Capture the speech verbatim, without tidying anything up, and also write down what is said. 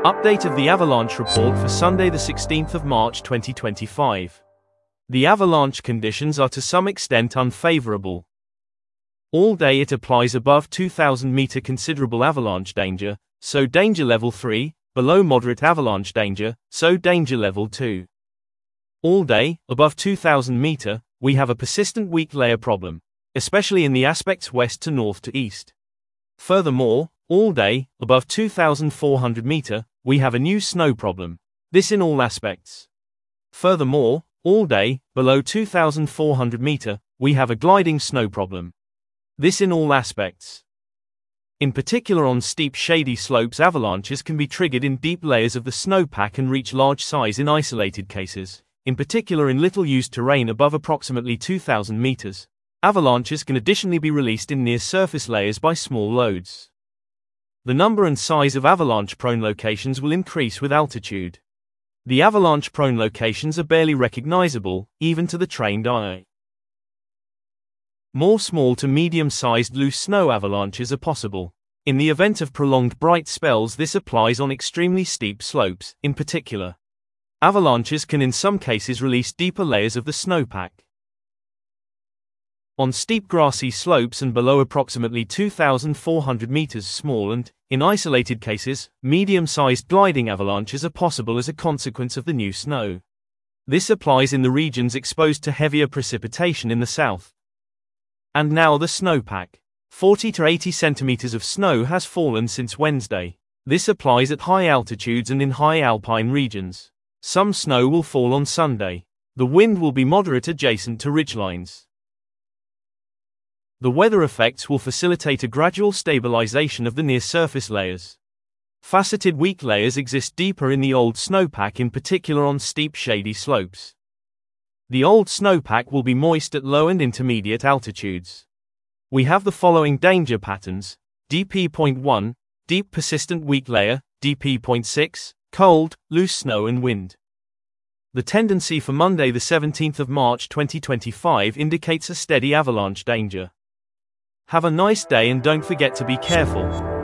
Update of the avalanche report for Sunday the sixteenth of March twenty twenty-five. The avalanche conditions are to some extent unfavorable. All day it applies above two thousand meter considerable avalanche danger, so danger level three, below moderate avalanche danger, so danger level two. All day, above two thousand meter, we have a persistent weak layer problem, especially in the aspects west to north to east. Furthermore, all day, above two thousand four hundred meter, we have a new snow problem. This in all aspects. Furthermore, all day, below two thousand four hundred meter, we have a gliding snow problem. This in all aspects. In particular on steep shady slopes, avalanches can be triggered in deep layers of the snowpack and reach large size in isolated cases, in particular in little used terrain above approximately two thousand meters. Avalanches can additionally be released in near surface layers by small loads. The number and size of avalanche-prone locations will increase with altitude. The avalanche-prone locations are barely recognizable, even to the trained eye. More small to medium-sized loose snow avalanches are possible. In the event of prolonged bright spells, this applies on extremely steep slopes, in particular. Avalanches can in some cases release deeper layers of the snowpack. On steep grassy slopes and below approximately two thousand four hundred meters, small and, in isolated cases, medium-sized gliding avalanches are possible as a consequence of the new snow. This applies in the regions exposed to heavier precipitation in the south. And now the snowpack. forty to eighty centimeters of snow has fallen since Wednesday. This applies at high altitudes and in high alpine regions. Some snow will fall on Sunday. The wind will be moderate adjacent to ridgelines. The weather effects will facilitate a gradual stabilization of the near-surface layers. Faceted weak layers exist deeper in the old snowpack, in particular on steep shady slopes. The old snowpack will be moist at low and intermediate altitudes. We have the following danger patterns: D P point one, deep persistent weak layer, D P point six, cold, loose snow and wind. The tendency for Monday the seventeenth of March twenty twenty-five indicates a steady avalanche danger. Have a nice day and don't forget to be careful.